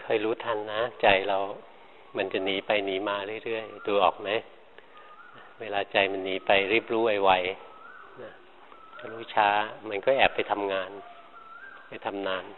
ค่อยรู้ทันนะใจเรามันจะหนีไปหนีมาเรื่อยๆดูออกไหมเวลาใจมันหนีไปรีบรู้ไวๆนะรู้ช้ามันก็แอบไปทำงานไปทำนาน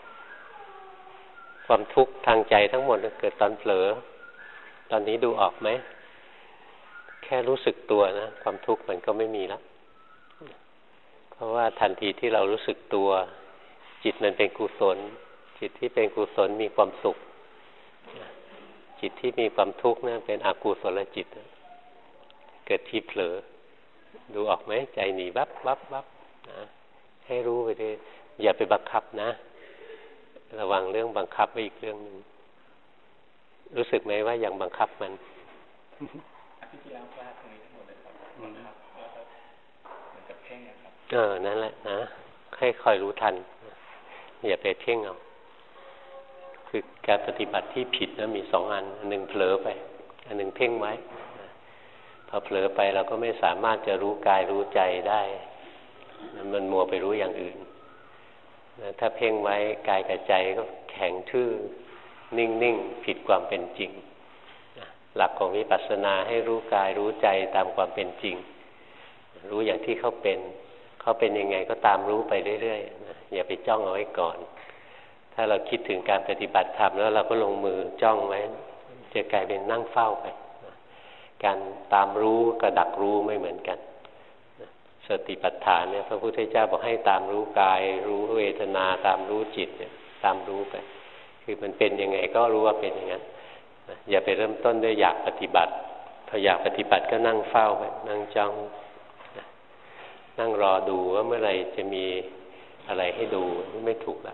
ความทุกข์ทางใจทั้งหมดเกิดตอนเผลอตอนนี้ดูออกไหมแค่รู้สึกตัวนะความทุกข์มันก็ไม่มีแล้วเพราะว่าทันทีที่เรารู้สึกตัวจิตมันเป็นกุศลจิตที่เป็นกุศลมีความสุขจิตที่มีความทุกข์นั่นเป็นอกุศลจิตเกิดที่เผลอดูออกไหมใจหนีวับวับวับนะให้รู้ไปด้วยอย่าไปบังคับนะระวังเรื่องบังคับไว้อีกเรื่องนึงรู้สึกไหมว่าอย่างบังคับมันที่แล้วพลาดตรงนี้ทั้งหมดเลยครับบังคับเหมือนกับเพ่งนะครับนั่นแหละนะให้คอยรู้ทันอย่าไปเพ่งเอาคือการปฏิบัติที่ผิดนะมี2 อันหนึ่งเผลอไปอันหนึ่งเพ่งไว้พอเผลอไปเราก็ไม่สามารถจะรู้กายรู้ใจได้มันมัวไปรู้อย่างอื่นถ้าเพ่งไว้กายกับใจก็แข็งทื่อนิ่งๆผิดความเป็นจริงหลักของวิปัสสนาให้รู้กายรู้ใจตามความเป็นจริงรู้อย่างที่เขาเป็นยังไงก็ตามรู้ไปเรื่อยๆอย่าไปจ้องเอาไว้ก่อนถ้าเราคิดถึงการปฏิบัติธรรมแล้วเราก็ลงมือจ้องไว้จะกลายเป็นนั่งเฝ้าไปการตามรู้กับดักรู้ไม่เหมือนกันสติปัฏฐานเนี่ยพระพุทธเจ้าบอกให้ตามรู้กายรู้เวทนาตามรู้จิตเนี่ยตามรู้ไปคือมันเป็นยังไงก็รู้ว่าเป็นอย่างนั้นอย่าไปเริ่มต้นด้วยอยากปฏิบัติพออยากปฏิบัติก็นั่งเฝ้าไปนั่งจ้องนั่งรอดูว่าเมื่อไหร่จะมีอะไรให้ดูไม่ถูกแล้ว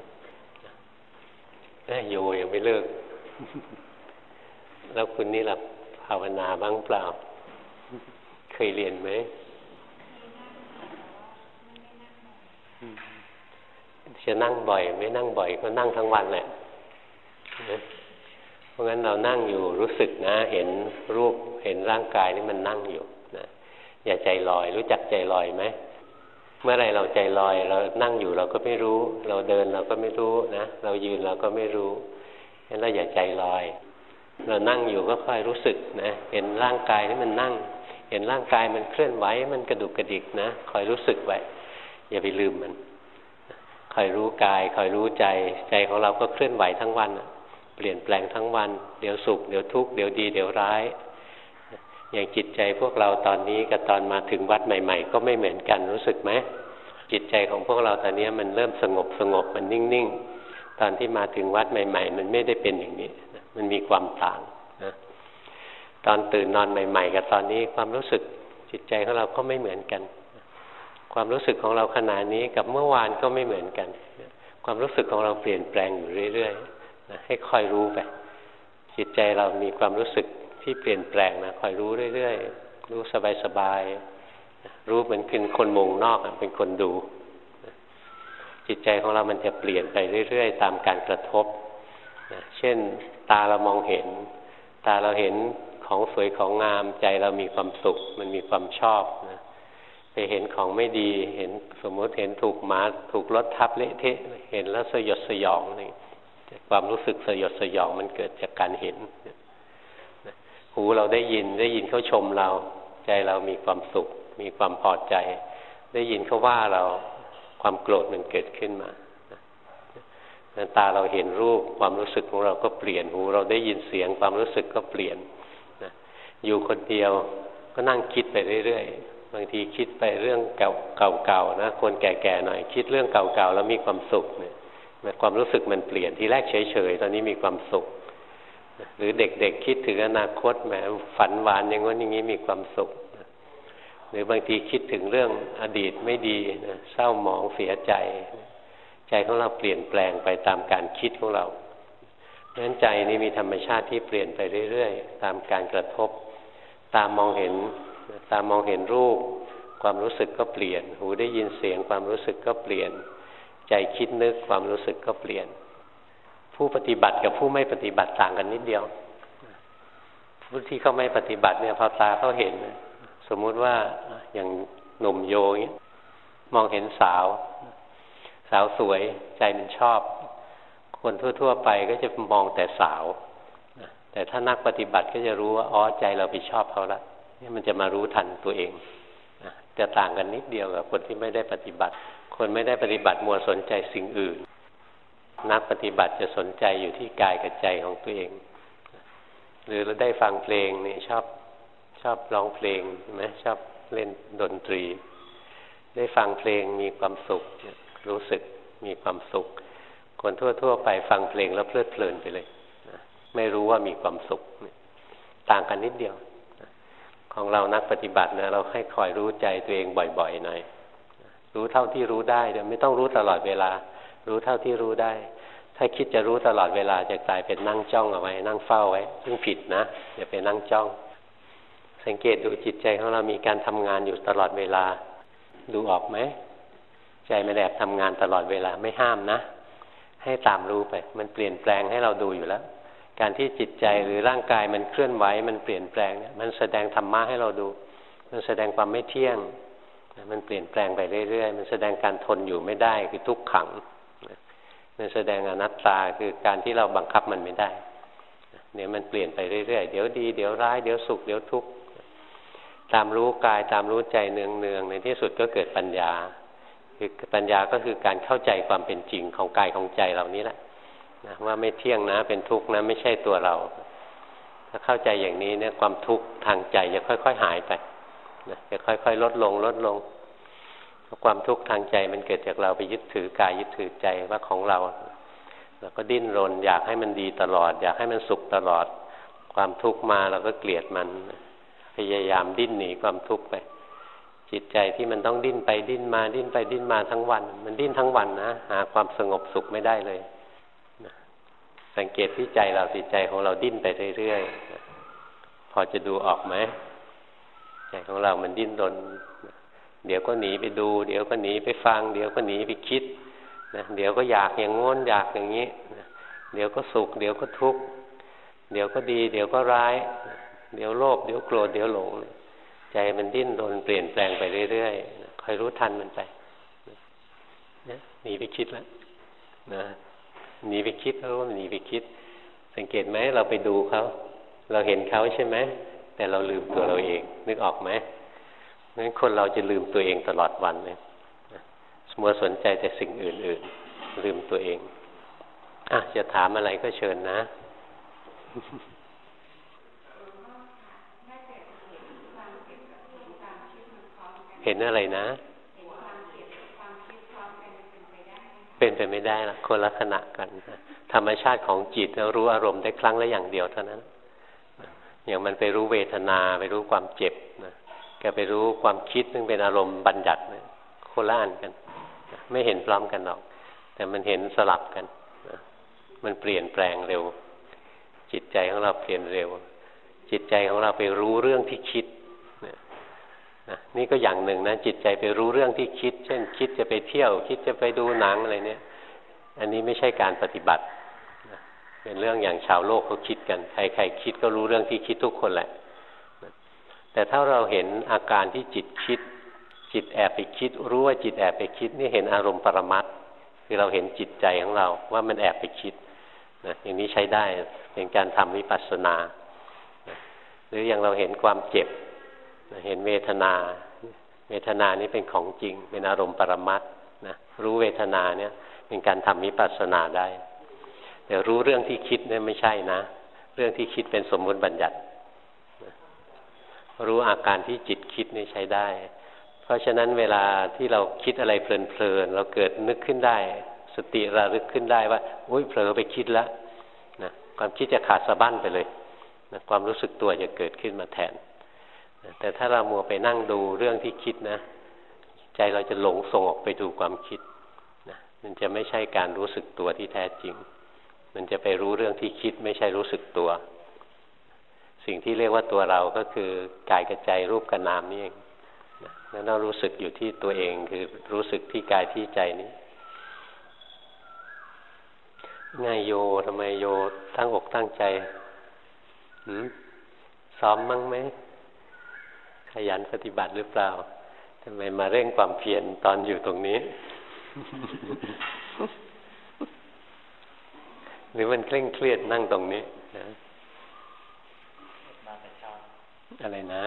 โยยังไม่เลิกแล้วคุณนี่ล่ะภาวนาบ้างเปล่าเคยเรียนไหมจะนั่งบ่อยไม่นั่งบ่อยก็นั่งทั้งวันแหละเพราะงั้นเรานั่งอยู่รู้สึกนะเห็นรูปเห็นร่างกายนี่มันนั่งอยู่นะอย่าใจลอยรู้จักใจลอยไหมเมื่อไรเราใจลอยเรานั่งอยู่เราก็ไม่รู้เราเดินเราก็ไม่รู้นะเรายืนเราก็ไม่รู้งั้นเราอย่าใจลอยเรานั่งอยู่ก็ค่อยรู้สึกนะเห็นร่างกายนี่มันนั่งเห็นร่างกายมันเคลื่อนไหวมันกระดุกกระดิกนะคอยรู้สึกไว้อย่าไปลืมมันคอยรู้กายคอยรู้ใจใจของเราก็เคลื่อนไหวทั้งวันเปลี่ยนแปลงทั้งวันเดี๋ยวสุขเดี๋ยวทุกข์เดี๋ยวดีเดี๋ยวร้ายอย่างจิตใจพวกเราตอนนี้กับตอนมาถึงวัดใหม่ๆก็ไม่เหมือนกันรู้สึกไหมจิตใจของพวกเราตอนนี้มันเริ่มสงบมันนิ่งๆตอนที่มาถึงวัดใหม่ๆมันไม่ได้เป็นอย่างนี้มันมีความต่างนะตอนตื่นนอนใหม่ๆกับตอนนี้ความรู้สึกจิตใจของเราก็ไม่เหมือนกันความรู้สึกของเราขณะนี้กับเมื่อวานก็ไม่เหมือนกันความรู้สึกของเราเปลี่ยนแปลงอยู่เรื่อยๆนะให้คอยรู้ไปจิตใจเรามีความรู้สึกที่เปลี่ยนแปลงนะคอยรู้เรื่อยๆรู้สบายๆรู้เหมือนเป็นคนมองนอกเป็นคนดูจิตใจของเรามันจะเปลี่ยนไปเรื่อยๆตามการกระทบเช่นตาเรามองเห็นตาเราเห็นของสวยของงามใจเรามีความสุขมันมีความชอบนะไปเห็นของไม่ดีเห็นสมมติเห็นถูกหมาถูกรถทับเละเทะเห็นแล้วสยดสยองนี่ความรู้สึกสยดสยองมันเกิดจากการเห็นหูเราได้ยินเขาชมเราใจเรามีความสุขมีความพอใจได้ยินเขาว่าเราความโกรธมันเกิดขึ้นมาตาเราเห็นรูปความรู้สึกของเราก็เปลี่ยนหูเราได้ยินเสียงความรู้สึกก็เปลี่ยนอยู่คนเดียวก็นั่งคิดไปเรื่อยๆบางทีคิดไปเรื่องเก่าๆนะคนแก่ๆหน่อยคิดเรื่องเก่าๆแล้วมีความสุขเนี่ยความรู้สึกมันเปลี่ยนทีแรกเฉยๆตอนนี้มีความสุขหรือเด็กๆคิดถึงอนาคตแหมฝันหวานอย่างนั้นอย่างนี้มีความสุขหรือบางทีคิดถึงเรื่องอดีตไม่ดีนะเศร้าหมองเสียใจใจของเราเปลี่ยนแปลงไปตามการคิดของเราเพราะฉะนั้นใจนี่มีธรรมชาติที่เปลี่ยนไปเรื่อยๆตามการกระทบตามองเห็นรูปความรู้สึกก็เปลี่ยนหูได้ยินเสียงความรู้สึกก็เปลี่ยนใจคิดนึกความรู้สึกก็เปลี่ยนผู้ปฏิบัติกับผู้ไม่ปฏิบัติต่างกันนิดเดียวผู้ที่เขาไม่ปฏิบัติเนี่ยพอตาเขาเห็นสมมุติว่าอย่างหนุ่มโยอย่างนี้มองเห็นสาวสวยใจมันชอบคนทั่วๆไปก็จะมองแต่สาวแต่ถ้านักปฏิบัติก็จะรู้ว่าอ๋อใจเราไปชอบเขาละนี่มันจะมารู้ทันตัวเองจะต่างกันนิดเดียวกับคนที่ไม่ได้ปฏิบัติคนไม่ได้ปฏิบัติมัวสนใจสิ่งอื่นนักปฏิบัติจะสนใจอยู่ที่กายกับใจของตัวเองหรือเราได้ฟังเพลงนี่ชอบร้องเพลงใช่ไหมชอบเล่นดนตรีได้ฟังเพลงมีความสุขรู้สึกมีความสุขคนทั่วๆไปฟังเพลงแล้วเพลิดเพลินไปเลยไม่รู้ว่ามีความสุขต่างกันนิดเดียวของเรานักปฏิบัตินะเราให้คอยรู้ใจตัวเองบ่อยๆหน่อยรู้เท่าที่รู้ได้โดยไม่ต้องรู้ตลอดเวลารู้เท่าที่รู้ได้ถ้าคิดจะรู้ตลอดเวลาจะกลายเป็นนั่งจ้องเอาไว้นั่งเฝ้าไว้ซึ่งผิดนะอย่าไปนั่งจ้องสังเกตดูจิตใจของเรามีการทำงานอยู่ตลอดเวลาดูออกไหมใจมันแอบทำงานตลอดเวลาไม่ห้ามนะให้ตามรู้ไปมันเปลี่ยนแปลงให้เราดูอยู่แล้วการที่จิตใจหรือร่างกายมันเคลื่อนไหวมันเปลี่ยนแปลงเนี่ยมันแสดงธรรมะให้เราดูมันแสดงความไม่เที่ยงมันเปลี่ยนแปลงไปเรื่อยๆมันแสดงการทนอยู่ไม่ได้คือทุกขังมันแสดงอนัตตาคือการที่เราบังคับมันไม่ได้เนี่ยมันเปลี่ยนไปเรื่อยๆเดี๋ยวดีเดี๋ยวร้ายเดี๋ยวสุขเดี๋ยวทุกข์ตามรู้กายตามรู้ใจเนืองๆในที่สุดก็เกิดปัญญาคือปัญญาก็คือการเข้าใจความเป็นจริงของกายของใจเรานี้แหละว่าไม่เที่ยงนะเป็นทุกข์นะไม่ใช่ตัวเราถ้าเข้าใจอย่างนี้เนี่ยความทุกข์ทางใจจะค่อยๆหายไปจะค่อยๆลดลงเพราะความทุกข์ทางใจมันเกิดจากเราไปยึดถือกายยึดถือใจว่าของเราเราก็ดิ้นรนอยากให้มันดีตลอดอยากให้มันสุขตลอดความทุกข์มาเราก็เกลียดมันพยายามดิ้นหนีความทุกข์ไปจิตใจที่มันต้องดิ้นไปดิ้นมาดิ้นไปดิ้นมาทั้งวันมันดิ้นทั้งวันนะหาความสงบสุขไม่ได้เลยสังเกตที่ใจเราจิตใจของเราดิ้นไปเรื่อยๆพอจะดูออกไหมใจของเรามันดิ้นรนเดี๋ยวก็หนีไปดูเดี๋ยวก็หนีไปฟังเดี๋ยวก็หนีไปคิดนะเดี๋ยวก็อยากอย่างโน้นอยากอย่างนี้เดี๋ยวก็สุขเดี๋ยวก็ทุกข์เดี๋ยวก็ดีเดี๋ยวก็ร้ายเดี๋ยวโลภเดี๋ยวโกรธเดี๋ยวหลงใจมันดิ้นรนเปลี่ยนแปลงไปเรื่อยๆคอยรู้ทันมันไปหนีไปคิดแล้วนะหนีไปคิดแล้วว่ามันหนีไปคิดสังเกตไหมเราไปดูเขาเราเห็นเขาใช่ไหมแต่เราลืมตัวเราเองนึกออกไหมงั้นคนเราจะลืมตัวเองตลอดวันเลยมัวสนใจแต่สิ่งอื่นๆลืมตัวเองจะถามอะไรก็เชิญนะเห็นอะไรนะเป็นไปไม่ได้ละคนละขณะกันธรรมชาติของจิตเรารู้อารมณ์ได้ครั้งละอย่างเดียวเท่านั้นอย่างมันไปรู้เวทนาไปรู้ความเจ็บนะแกไปรู้ความคิดซึ่งเป็นอารมณ์บัญญัตินะคนละอันกันไม่เห็นพร้อมกันหรอกแต่มันเห็นสลับกันมันเปลี่ยนแปลงเร็วจิตใจของเราเปลี่ยนเร็วจิตใจของเราไปรู้เรื่องที่คิดนี่ก็อย่างหนึ่งนะจิตใจไปรู้เรื่องที่คิดเช่นคิดจะไปเที่ยวคิดจะไปดูหนังอะไรเนี่ยอันนี้ไม่ใช่การปฏิบัติเป็นเรื่องอย่างชาวโลกเขาคิดกันใครๆคิดก็รู้เรื่องที่คิดทุกคนแหละแต่ถ้าเราเห็นอาการที่จิตคิดจิตแอบไปคิดรู้ว่าจิตแอบไปคิดนี่เห็นอารมณ์ปรมัตถ์คือเราเห็นจิตใจของเราว่ามันแอบไปคิดนะอย่างนี้ใช้ได้เป็นการทำวิปัสสนาหรืออย่างเราเห็นความเจ็บเห็นเวทนานี่เป็นของจริงเป็นอารมณ์ปรมัตถ์นะรู้เวทนาเนี่ยเป็นการทำวิปัสสนาได้แต่รู้เรื่องที่คิดเนี่ยไม่ใช่นะเรื่องที่คิดเป็นสมมุติบัญญัติรู้อาการที่จิตคิดนี่ใช้ได้เพราะฉะนั้นเวลาที่เราคิดอะไรเพลินๆเราเกิดนึกขึ้นได้สติระลึกขึ้นได้ว่าอุ้ยเผลอไปคิดแล้วนะความคิดจะขาดสะบั้นไปเลยนะความรู้สึกตัวจะเกิดขึ้นมาแทนแต่ถ้าเรามัวไปนั่งดูเรื่องที่คิดนะใจเราจะหลงส่งออกไปดูความคิดนะมันจะไม่ใช่การรู้สึกตัวที่แท้จริงมันจะไปรู้เรื่องที่คิดไม่ใช่รู้สึกตัวสิ่งที่เรียกว่าตัวเราก็คือกายกับใจรูปกับนามนี่เองแล้วเรารู้สึกอยู่ที่ตัวเองคือรู้สึกที่กายที่ใจนี้ง่ายโยทำไมโยตั้งอกตั้งใจซ้อมมั้งไหมขยันปฏิบัติหรือเปล่าทำไมมาเร่งความเพียรตอนอยู่ตรงนี้หรือมันเคร่งเครียดนั่งตรงนี้นะมาแต่เช้าอะไรนะ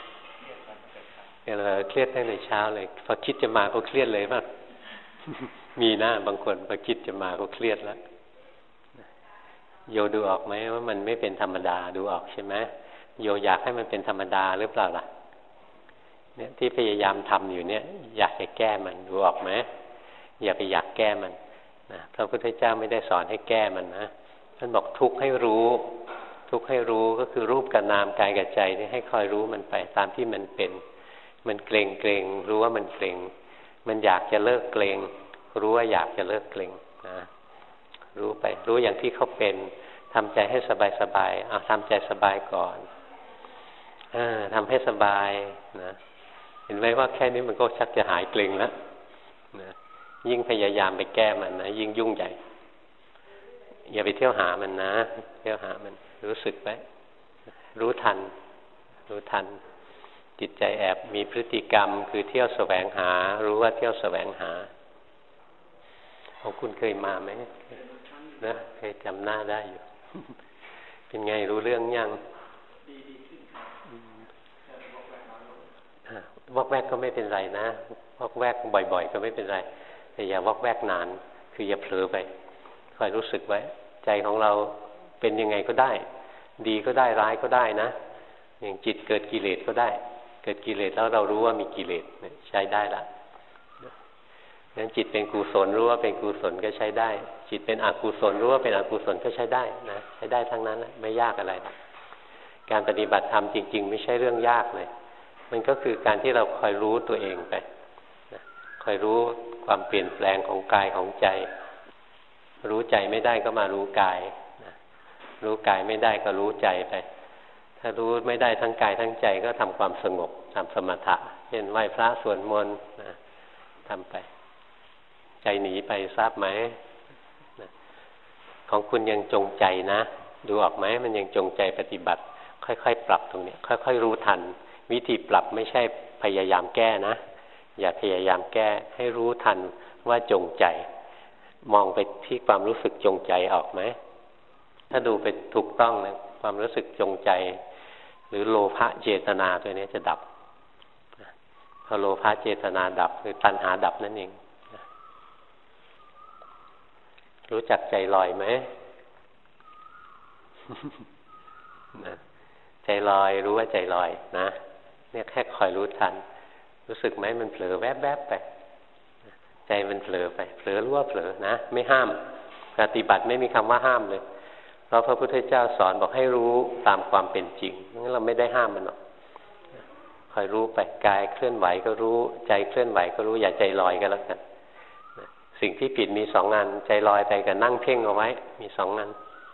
เครียดตั้งแต่เช้าเลยพอคิดจะมาก็เครียดเลยป่ะมีนะบางคนพอคิดจะมาก็เครียดแล้วโยดูออกไหมว่ามันไม่เป็นธรรมดาดูออกใช่ไหมโยอยากให้มันเป็นธรรมดาหรือเปล่าล่ะเนี่ยที่พยายามทำอยู่เนี่ยอยากจะแก้มันดูออกไหมอย่าไปอยากแก้มันนะพระพุทธเจ้าไม่ได้สอนให้แก้มันนะท่านบอกทุกข์ให้รู้ทุกข์ให้รู้ก็คือรูปกับนามกายกับใจนี่ให้คอยรู้มันไปตามที่มันเป็นมันเกรงเกรงรู้ว่ามันเกรงมันอยากจะเลิกเกรงรู้ว่าอยากจะเลิกเกรงนะรู้ไปรู้อย่างที่เขาเป็นทำใจให้สบายสบายทำใจสบายก่อนทำให้สบายนะเห็นไหมว่าแค่นี้มันก็ชักจะหายเกรงแล้วนะยิ่งพยายามไปแก้มันนะยิ่งยุ่งใหญ่อย่าไปเที่ยวหามันนะเที่ยวหามันรู้สึกไว้รู้ทันรู้ทันจิตใจแอบมีพฤติกรรมคือเที่ยวแสวงหารู้ว่าเที่ยวแสวงหาของคุณเคยมาไหมนะเคยจำหน้าได้อยู่เป็นไงรู้เรื่องยังวอกแวกก็ไม่เป็นไรนะวอกแวกบ่อยๆก็ไม่เป็นไรแต่อย่าวอกแวกนานคืออย่าเผลอไปคอยรู้สึกไว้ใจของเราเป็นยังไงก็ได้ดีก็ได้ร้ายก็ได้นะอย่างจิตเกิดกิเลสก็ได้เกิดกิเลสแล้วเรารู้ว่ามีกิเลสใช้ได้ละงั้นจิตเป็นกุศลรู้ว่าเป็นกุศลก็ใช้ได้จิตเป็นอกุศลรู้ว่าเป็นอกุศลก็ใช้ได้นะใช้ได้ทั้งนั้นนะไม่ยากอะไรการปฏิบัติธรรมจริงๆไม่ใช่เรื่องยากเลยมันก็คือการที่เราคอยรู้ตัวเองไปนะคอยรู้ความเปลี่ยนแปลงของกายของใจรู้ใจไม่ได้ก็มารู้กายนะรู้กายไม่ได้ก็รู้ใจไปถ้ารู้ไม่ได้ทั้งกายทั้งใจก็ทำความสงบทำสมถะเช่นไหว้พระสวดมนต์นะทำไปใจหนีไปทราบไหมนะของคุณยังจงใจนะดูออกไหมมันยังจงใจปฏิบัติค่อยๆปรับตรงนี้ค่อยๆรู้ทันวิธีปรับไม่ใช่พยายามแก้นะอย่าพยายามแก้ให้รู้ทันว่าจงใจมองไปที่ความรู้สึกจงใจออกไหมถ้าดูไปถูกต้องนะความรู้สึกจงใจหรือโลภะเจตนาตัวนี้จะดับพอโลภะเจตนาดับคือตัณหาดับนั่นเองรู้จักใจลอยไหม ใจลอยรู้ว่าใจลอยนะเนี่ยแค่คอยรู้ทันรู้สึกไหมมันเผลอแวบๆไปใจมันเผลอไปเผลอรู้ว่าเผลอนะไม่ห้ามปฏิบัติไม่มีคำว่าห้ามเลยเพราะพระพุทธเจ้าสอนบอกให้รู้ตามความเป็นจริงงั้นเราไม่ได้ห้ามมันหรอกคอยรู้ไปกายเคลื่อนไหวก็รู้ใจเคลื่อนไหวก็รู้อย่าใจลอยก็แล้วกันสิ่งที่ผิดมีสองงานใจลอยไปกับนั่งเพ่งเอาไว้มีสองงาน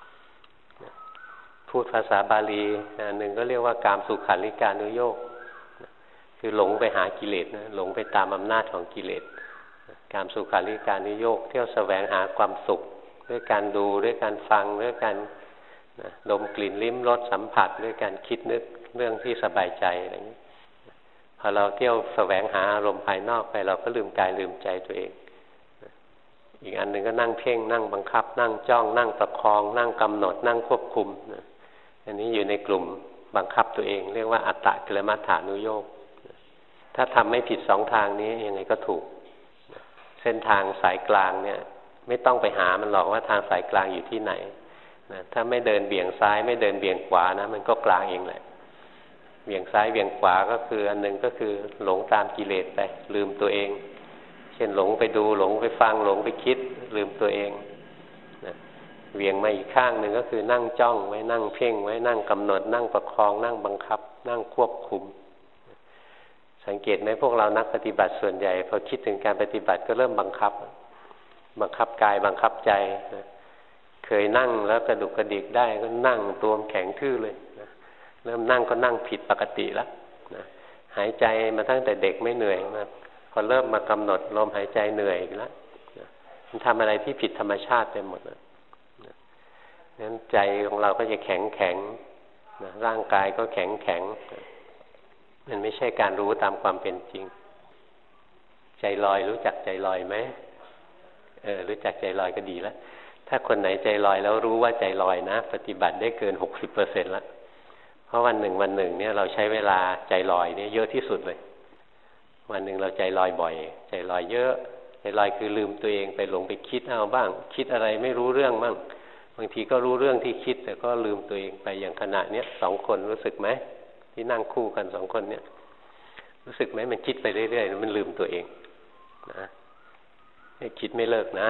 พูดภาษาบาลีหนึ่งก็เรียกว่ากามสุขันลิกานุโยคคือหลงไปหากิเลสนะหลงไปตามอำนาจของกิเลสกามสุขันลิกานุโยคเที่ยวแสวงหาความสุขด้วยการดูด้วยการฟังด้วยการดมกลิ่นลิ้มรสสัมผัสด้วยการคิดนึกเรื่องที่สบายใจอะไรอย่างนี้พอเราเที่ยวแสวงหาอารมณ์ภายนอกไปเราก็ลืมกายลืมใจตัวเองอีกอันหนึ่งก็นั่งเพ่งนั่งบังคับนั่งจ้องนั่งประคองนั่งกำหนดนั่งควบคุมอันนี้อยู่ในกลุ่มบังคับตัวเองเรียกว่าอัตตะกิลมัฏฐานุโยคถ้าทำไม่ผิดสองทางนี้ยังไงก็ถูกเส้นทางสายกลางเนี่ยไม่ต้องไปหามันหรอกว่าทางสายกลางอยู่ที่ไหนนะถ้าไม่เดินเบี่ยงซ้ายไม่เดินเบี่ยงขวานะมันก็กลางเองแหละเบี่ยงซ้ายเบี่ยงขวาก็คืออันหนึ่งก็คือหลงตามกิเลสไปลืมตัวเองเช่นหลงไปดูหลงไปฟังหลงไปคิดลืมตัวเองนะเบี่ยงมาอีกข้างหนึ่งก็คือนั่งจ้องไว้นั่งเพ่งไว้นั่งกำหนดนั่งประคองนั่งบังคับนั่งควบคุมสังเกตไหมพวกเรานักปฏิบัติส่วนใหญ่พอคิดถึงการปฏิบัติก็เริ่มบังคับกายบังคับใจนะเคยนั่งแล้วกระดุกกระดิกได้ก็นั่งตัวแข็งทื่อเลยนะเริ่มนั่งก็นั่งผิดปกติแล้วนะหายใจมาตั้งแต่เด็กไม่เหนื่อยมาพอเริ่มมากำหนดลมหายใจเหนื่อยอีกแล้วนะมันทำอะไรที่ผิดธรรมชาติไปหมดนะงั้นใจของเราก็จะแข็งนะร่างกายก็แข็งมันไม่ใช่การรู้ตามความเป็นจริงใจลอยรู้จักใจลอยไหมรู้จักใจลอยก็ดีแล้วถ้าคนไหนใจลอยแล้วรู้ว่าใจลอยนะปฏิบัติได้เกิน 60% แล้วเพราะวันหนึ่งเนี่ยเราใช้เวลาใจลอยเนี่ยเยอะที่สุดเลยวันหนึ่งเราใจลอยบ่อยใจลอยเยอะใจลอยคือลืมตัวเองไปหลงไปคิดเอาบ้างคิดอะไรไม่รู้เรื่องบ้างบางทีก็รู้เรื่องที่คิดแต่ก็ลืมตัวเองไปอย่างขณะเนี้ย2 คนรู้สึกไหมที่นั่งคู่กัน2 คนเนี่ยรู้สึกไหมมันคิดไปเรื่อยๆมันลืมตัวเองนะไม่คิดไม่เลิกนะ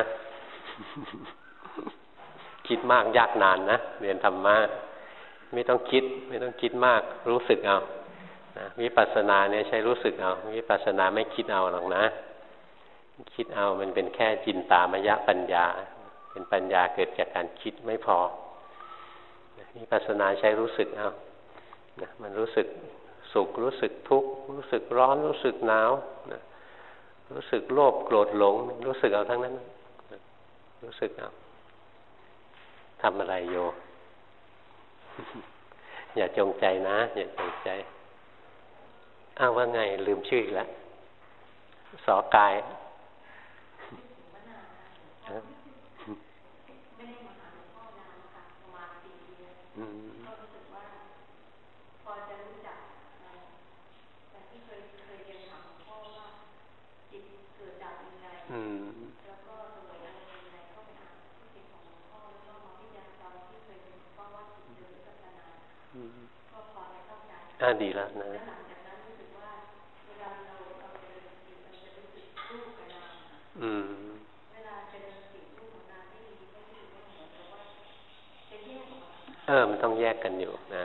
คิดมากยากนานนะเรียนธรรมะไม่ต้องคิดมากรู้สึกเอานะวิปัสสนาเนี่ยใช้รู้สึกเอาวิปัสสนาไม่คิดเอาหรอกนะคิดเอามันเป็นแค่จินตามยปัญญาเป็นปัญญาเกิดจากการคิดไม่พอวิปัสสนาใช้รู้สึกเอานะมันรู้สึกสุขรู้สึกทุกข์รู้สึกร้อนรู้สึกหนาวนะรู้สึกโลภโกรธหลงรู้สึกเอาทั้งนั้นรู้สึกเอาทำอะไรโย อย่าจงใจนะอย่าจงใจอ้าวว่าไงลืมชื่ออีกแล้วสอกายดีแล้วนะมันต้องแยกกันอยู่นะ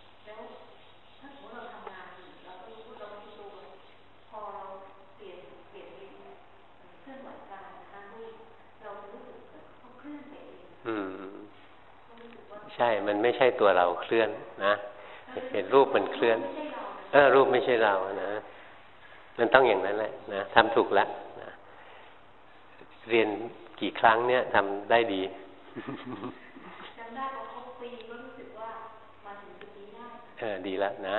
ใช่มันไม่ใช่ตัวเราเคลื่อนนะเห็นรูปมันเคลื่อนรูปไม่ใช่เรานะมันต้องอย่างนั้นแหละนะทำถูกแล้วนะเรียนกี่ครั้งเนี่ยทำได้ดีจำได้ว่าครบปีก็รู้สึกว่ามาถึงจุดนี้ได้ดีแล้วนะ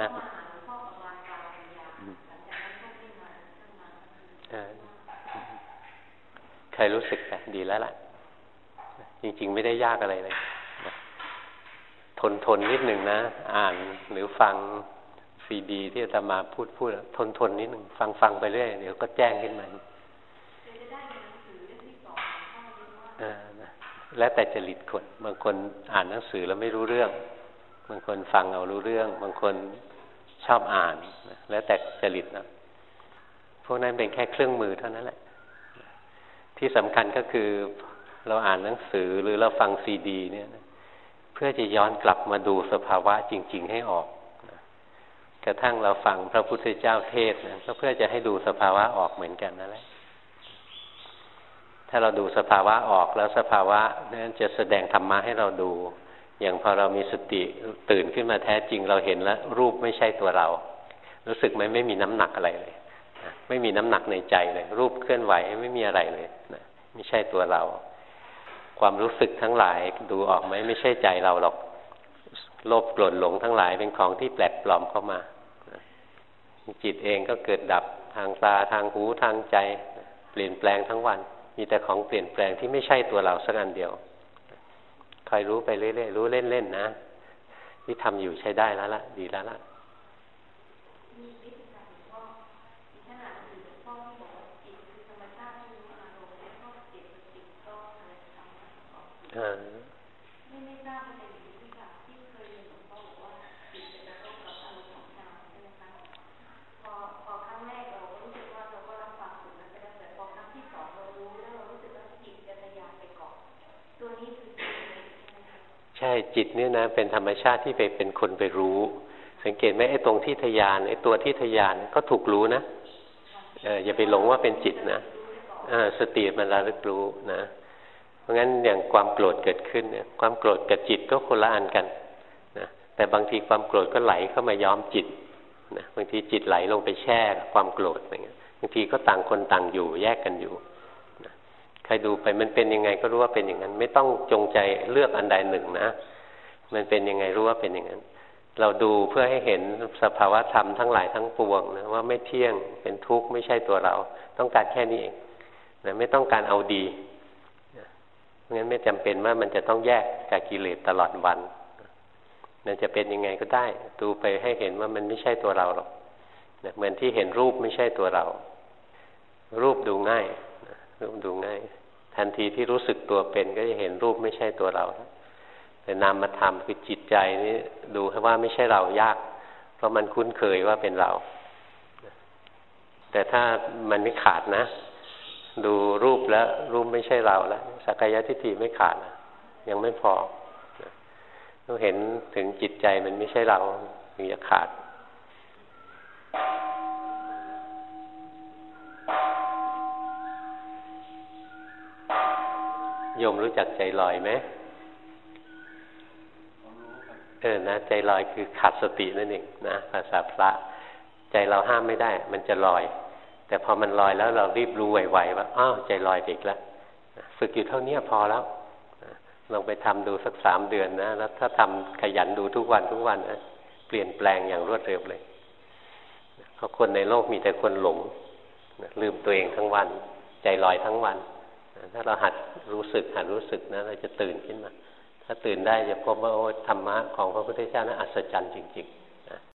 ใครรู้สึกแต่ดีแล้วล่ะจริงๆไม่ได้ยากอะไรเลยทนนิดหนึ่งนะอ่านหรือฟังซีดีที่อาตมาพูดทนนิดหนึ่งฟังไปเรื่อยเดี๋ยวก็แจ้งขึ้นมาแล้วแต่จริตคนบางคนอ่านหนังสือแล้วไม่รู้เรื่องบางคนฟังเอารู้เรื่องบางคนชอบอ่านแล้วแต่จริตนะพวกนั้นเป็นแค่เครื่องมือเท่านั้นแหละที่สำคัญก็คือเราอ่านหนังสือหรือเราฟังซีดีเนี่ยเพื่อจะย้อนกลับมาดูสภาวะจริงๆให้ออกกระทั่งเราฟังพระพุทธเจ้าเทศน์นะก็เพื่อจะให้ดูสภาวะออกเหมือนกันนั่นแหละถ้าเราดูสภาวะออกแล้วสภาวะนั้นจะแสดงธรรมะให้เราดูอย่างพอเรามีสติตื่นขึ้นมาแท้จริงเราเห็นแล้วรูปไม่ใช่ตัวเรารู้สึกไหมไม่มีน้ำหนักอะไรเลยไม่มีน้ำหนักในใจเลยรูปเคลื่อนไหวไม่มีอะไรเลยนะไม่ใช่ตัวเราความรู้สึกทั้งหลายดูออกไหมไม่ใช่ใจเราหรอกโลภโกรธหลงทั้งหลายเป็นของที่แปลกปลอมเข้ามาจิตเองก็เกิดดับทางตาทางหูทางใจเปลี่ยนแปลงทั้งวันมีแต่ของเปลี่ยนแปลงที่ไม่ใช่ตัวเราสักอันเดียวคอยรู้ไปเรื่อยๆรู้เล่นๆนะที่ทำอยู่ใช้ได้แล้วละดีแล้วละไม่ทราบว่าเป็นอย่างนี้ค่ะที่เคยเรียนหลวงพ่อบอกว่าจิตจะกระทบกับอารมณ์ของใจใช่ไหมคะพอครั้งแรกเราก็รู้สึกว่าเราก็รับฟังถูกนั้นไปแล้วแต่พอครั้งที่สองเรารู้แล้วเรารู้สึกว่าจิตจะทะยานไปเกาะตัวนี้คือใช่จิตเนี่ยนะเป็นธรรมชาติที่ไปเป็นคนไปรู้สังเกตไหมไอ้ตรงที่ทะยานไอ้ตัวที่ทะยานก็ถูกรู้นะอย่าไปหลงว่าเป็นจิตนะสติมันระลึกรู้นะเพราะงั้นอย่างความโกรธเกิดขึ้นเนี่ยความโกรธกับจิตก็คนละอันกันนะแต่บางทีความโกรธก็ไหลเข้ามาย้อมจิตนะบางทีจิตไหลลงไปแช่ความโกรธอะไรเงี้ยบางทีก็ต่างคนต่างอยู่แยกกันอยู่นะใครดูไปมันเป็นยังไงก็รู้ว่าเป็นอย่างนั้นไม่ต้องจงใจเลือกอันใดหนึ่งนะมันเป็นยังไงรู้ว่าเป็นอย่างนั้นเราดูเพื่อให้เห็นสภาวะธรรมทั้งหลายทั้งปวงนะว่าไม่เที่ยงเป็นทุกข์ไม่ใช่ตัวเราต้องการแค่นี้เองนะไม่ต้องการเอาดีงั้นไม่จำเป็นว่ามันจะต้องแยกจากกิเลสตลอดวันมันจะเป็นยังไงก็ได้ดูไปให้เห็นว่ามันไม่ใช่ตัวเราหรอกเหมือนที่เห็นรูปไม่ใช่ตัวเรารูปดูง่ายรูปดูง่ายทันทีที่รู้สึกตัวเป็นก็จะเห็นรูปไม่ใช่ตัวเราแต่นามธรรมคือจิตใจนี้ดูว่าไม่ใช่เรายากเพราะมันคุ้นเคยว่าเป็นเราแต่ถ้ามันไม่ขาดนะดูรูปแล้วรูปไม่ใช่เราแล้วสักกายทิฏฐิไม่ขาดนะยังไม่พอต้องเห็นถึงจิตใจมันไม่ใช่เราถึงจะขาดโยมรู้จักใจลอยไหมนะใจลอยคือขาดสตินั่นเองนะภาษาพระใจเราห้ามไม่ได้มันจะลอยแต่พอมันลอยแล้วเรารีบรู้ไวๆว่าอ้าวใจลอยอีกแล้วฝึกอยู่เท่านี้พอแล้วลองไปทำดูสัก3 เดือนนะแล้วถ้าทำขยันดูทุกวันนะเปลี่ยนแปลงอย่างรวดเร็วเลยเพราะคนในโลกมีแต่คนหลงลืมตัวเองทั้งวันใจลอยทั้งวันถ้าเราหัดรู้สึกนะเราจะตื่นขึ้นมาถ้าตื่นได้จะพบว่าธรรมะของพระพุทธเจ้านั้นอัศจรรย์จริงๆ